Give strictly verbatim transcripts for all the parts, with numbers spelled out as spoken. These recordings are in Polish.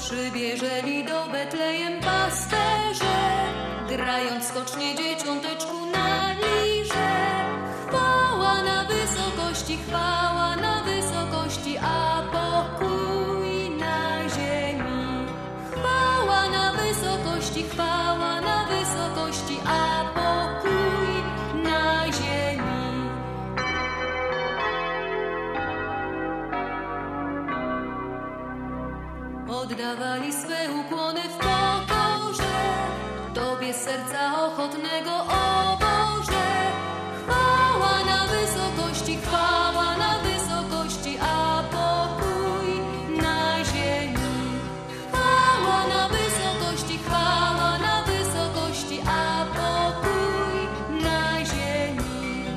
Przybieżeli do Betlejem pasterze, grając skocznie dzieciąteczku na lirze. Chwała na wysokości, chwała na wysokości, a pokój na ziemi. Chwała na wysokości, chwała na wysokości, a pokój na ziemi. Oddawali swe ukłony w pokorze Tobie z serca ochotnego, o Boże. Chwała na wysokości, chwała na wysokości, a pokój na ziemi. Chwała na wysokości, chwała na wysokości, a pokój na ziemi.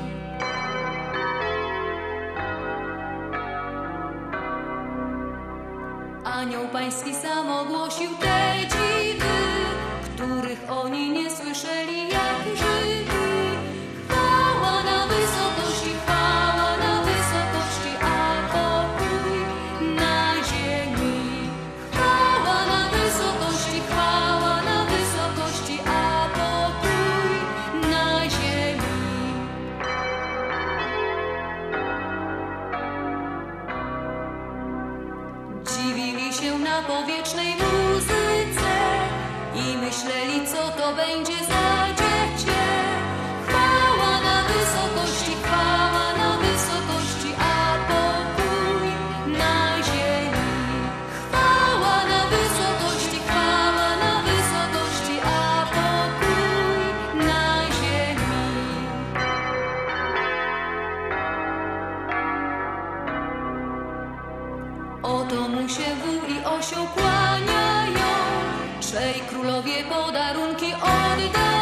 Anioł Pański sam ogłosił te dziwy, których oni nie słyszeli jak żywi. Chwała na wysokości, chwała na wysokości, a pokój na ziemi. Chwała na wysokości, chwała na wysokości, a pokój na ziemi. Dziwili się na powietrznej muzyce i myśleli, co to będzie za dziecię. Chwała na wysokości, chwała na wysokości, a pokój na ziemi. Chwała na wysokości, chwała na wysokości, a pokój na ziemi. Oto mu się wół i osioł kłaniają, trzej królowie podarunki oddają.